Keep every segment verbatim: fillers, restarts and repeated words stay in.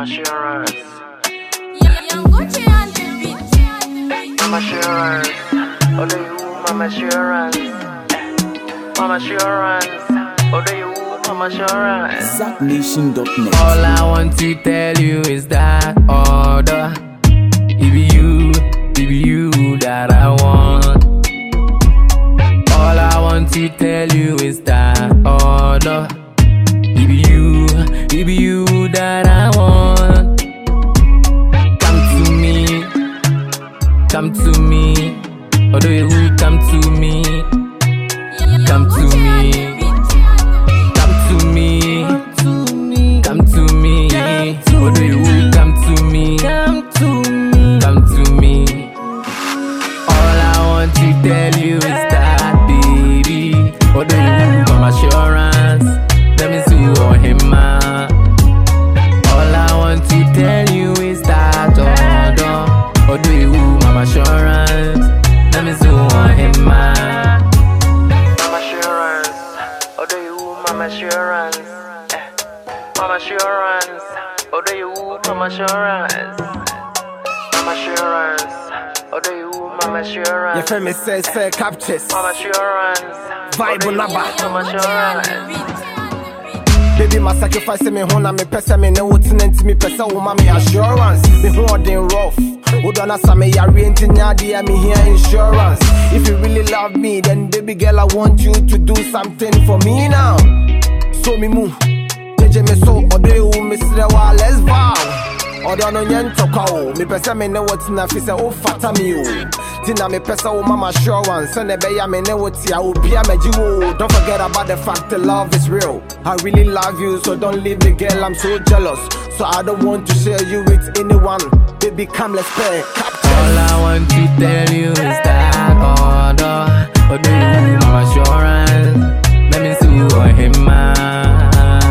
assurance. Young Gucci on the beat. Mama assurance. Oh, do you, Mama assurance? Mama assurance. Oh, do you, Mama assurance? Zack Nation dot net. All I want to tell you is that order. It be you, it be you that I want. All I want to tell you is that order. It be you, it be you that I want. Come to me, come to me. Oh, do you come to me? Come to me, come to me, come to me. Oh, do you come to me? Come to me, come to me. All I want to tell you is that, baby. Oh, do you come assurance? Let me see on him, man. All I want to tell you is that, oh, oh, do you mama assurance? Let me see on him, man. Mama assurance, oh, do you mama assurance? Eh. Mama assurance, oh, do you mama assurance? Mama assurance, oh, do you mama assurance? Your friend me says say captures. Mama assurance, Vibe on mama assurance. Baby, my sacrifice me home and me pesa me no tenant me pesa wo me assurance. Me holding rough. Hold on, as I me ya renting ya me here insurance. If you really love me, then baby girl, I want you to do something for me now. So me move, J J me so ode u me sre wa let's vow. Odo no yen toka o, me pesa me ne what na fi say o fata me o. Tina me pesa o mama assurance, and be ya me ne what ya o bia meji o. Don't forget about the fact that love is real. I really love you, so don't leave me, girl. I'm so jealous, so I don't want to share you with anyone. Baby, come let's play. All I want to tell you is that order. Oh, do you mama assurance? Let me see you on him, man.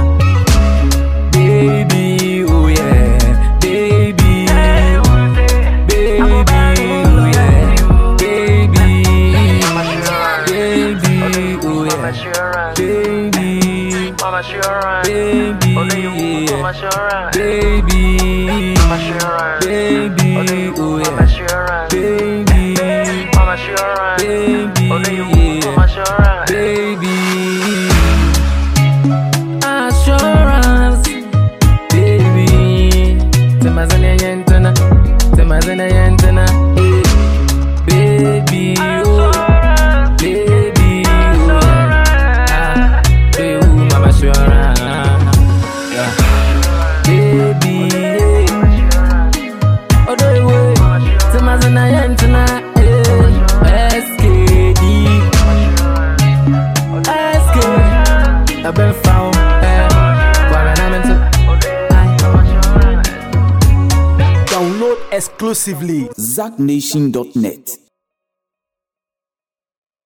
Baby, oh yeah, baby, baby, oh yeah, baby, baby, oh yeah, baby, mama assurance, baby, oh do you mama assurance, baby, mama assurance, baby, oh yeah, baby, mama assurance, baby, oh do you mama assurance, baby, assurance, baby, temazana yentana, temazana yentana, baby, oh, baby, oh, ah, baby, mama assurance, yeah, baby, oh, do you temazana yentana, S K D, S K D, I've been found. Download exclusively Zack Nation dot net.